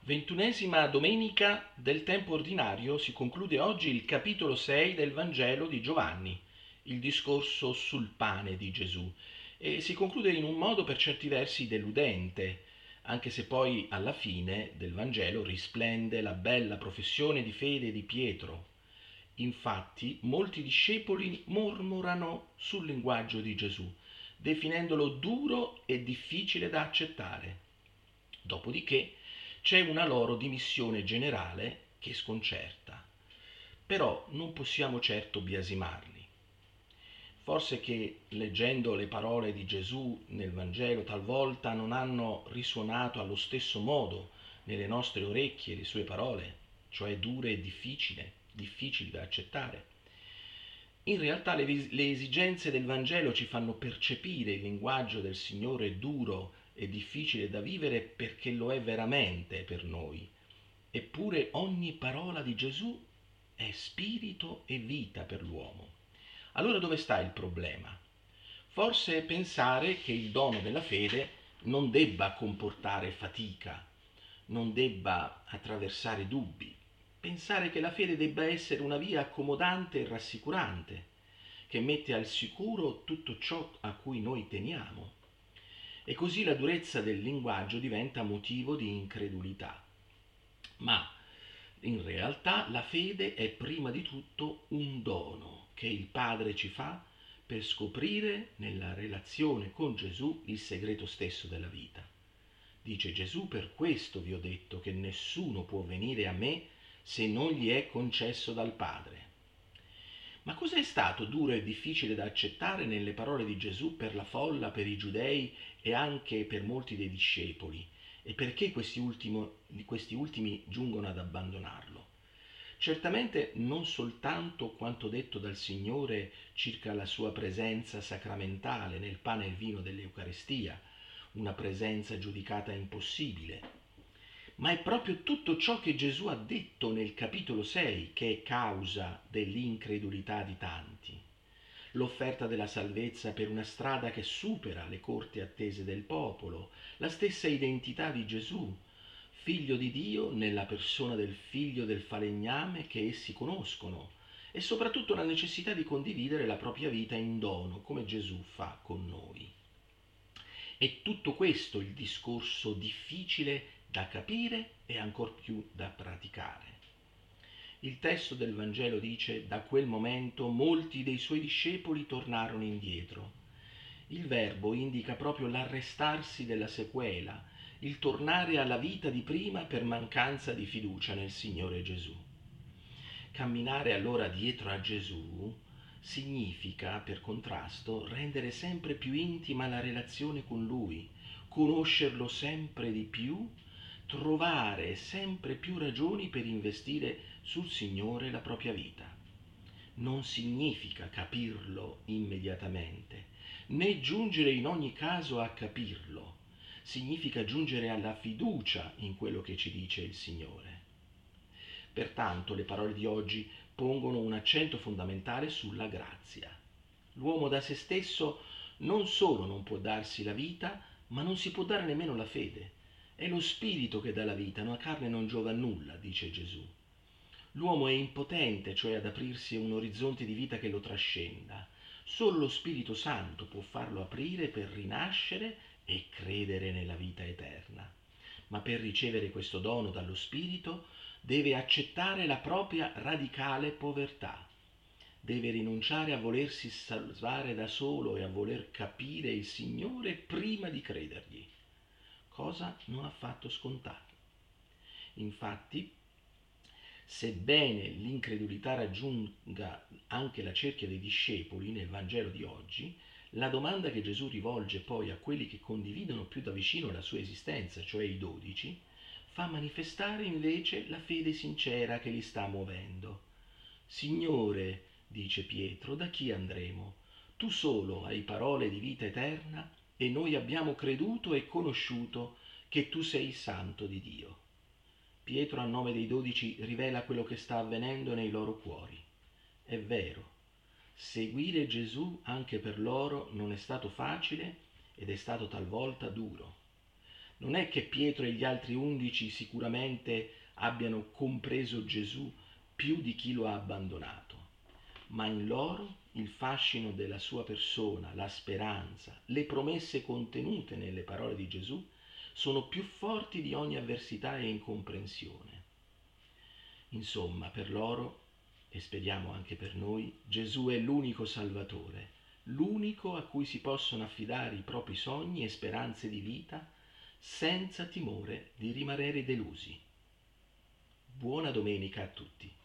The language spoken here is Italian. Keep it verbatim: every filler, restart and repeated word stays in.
Ventunesima domenica del tempo ordinario si conclude oggi il capitolo sei del Vangelo di Giovanni, il discorso sul pane di Gesù, e si conclude in un modo per certi versi deludente, anche se poi alla fine del Vangelo risplende la bella professione di fede di Pietro. Infatti molti discepoli mormorano sul linguaggio di Gesù, definendolo duro e difficile da accettare. Dopodiché c'è una loro dimissione generale che sconcerta. Però non possiamo certo biasimarli. Forse che leggendo le parole di Gesù nel Vangelo talvolta non hanno risuonato allo stesso modo nelle nostre orecchie le sue parole, cioè dure e difficili, difficili da accettare. In realtà le, vis- le esigenze del Vangelo ci fanno percepire il linguaggio del Signore duro e difficile da vivere perché lo è veramente per noi. Eppure ogni parola di Gesù è spirito e vita per l'uomo. Allora dove sta il problema? Forse pensare che il dono della fede non debba comportare fatica, non debba attraversare dubbi. Pensare che la fede debba essere una via accomodante e rassicurante, che mette al sicuro tutto ciò a cui noi teniamo. E così la durezza del linguaggio diventa motivo di incredulità. Ma in realtà la fede è prima di tutto un dono che il Padre ci fa per scoprire nella relazione con Gesù il segreto stesso della vita. Dice Gesù: per questo vi ho detto che nessuno può venire a me se non gli è concesso dal Padre. Ma cos'è stato duro e difficile da accettare nelle parole di Gesù per la folla, per i giudei e anche per molti dei discepoli? E perché questi, ultimo, questi ultimi giungono ad abbandonarlo? Certamente non soltanto quanto detto dal Signore circa la sua presenza sacramentale nel pane e il vino dell'Eucaristia, una presenza giudicata impossibile, ma è proprio tutto ciò che Gesù ha detto nel capitolo sei che è causa dell'incredulità di tanti. L'offerta della salvezza per una strada che supera le corte attese del popolo, la stessa identità di Gesù, figlio di Dio nella persona del figlio del falegname che essi conoscono, e soprattutto la necessità di condividere la propria vita in dono, come Gesù fa con noi. È tutto questo il discorso difficile da capire e ancor più da praticare. Il testo del Vangelo dice: da quel momento molti dei suoi discepoli tornarono indietro. Il verbo indica proprio l'arrestarsi della sequela, il tornare alla vita di prima per mancanza di fiducia nel Signore Gesù. Camminare allora dietro a Gesù significa, per contrasto, rendere sempre più intima la relazione con Lui, conoscerlo sempre di più, trovare sempre più ragioni per investire sul Signore la propria vita. Non significa capirlo immediatamente, né giungere in ogni caso a capirlo. Significa giungere alla fiducia in quello che ci dice il Signore. Pertanto le parole di oggi pongono un accento fondamentale sulla grazia. L'uomo da se stesso non solo non può darsi la vita, ma non si può dare nemmeno la fede. È lo spirito che dà la vita, la carne non giova a nulla, dice Gesù. L'uomo è impotente, cioè ad aprirsi a un orizzonte di vita che lo trascenda. Solo lo Spirito Santo può farlo aprire per rinascere e credere nella vita eterna. Ma per ricevere questo dono dallo Spirito deve accettare la propria radicale povertà. Deve rinunciare a volersi salvare da solo e a voler capire il Signore prima di credergli, cosa non affatto scontata. Infatti, sebbene l'incredulità raggiunga anche la cerchia dei discepoli nel Vangelo di oggi, la domanda che Gesù rivolge poi a quelli che condividono più da vicino la sua esistenza, cioè i dodici, fa manifestare invece la fede sincera che li sta muovendo. Signore, dice Pietro, da chi andremo? Tu solo hai parole di vita eterna e noi abbiamo creduto e conosciuto che tu sei il Santo di Dio. Pietro a nome dei dodici rivela quello che sta avvenendo nei loro cuori. È vero, seguire Gesù anche per loro non è stato facile ed è stato talvolta duro. Non è che Pietro e gli altri undici sicuramente abbiano compreso Gesù più di chi lo ha abbandonato, ma in loro il fascino della sua persona, la speranza, le promesse contenute nelle parole di Gesù sono più forti di ogni avversità e incomprensione. Insomma, per loro, e speriamo anche per noi, Gesù è l'unico Salvatore, l'unico a cui si possono affidare i propri sogni e speranze di vita senza timore di rimanere delusi. Buona domenica a tutti.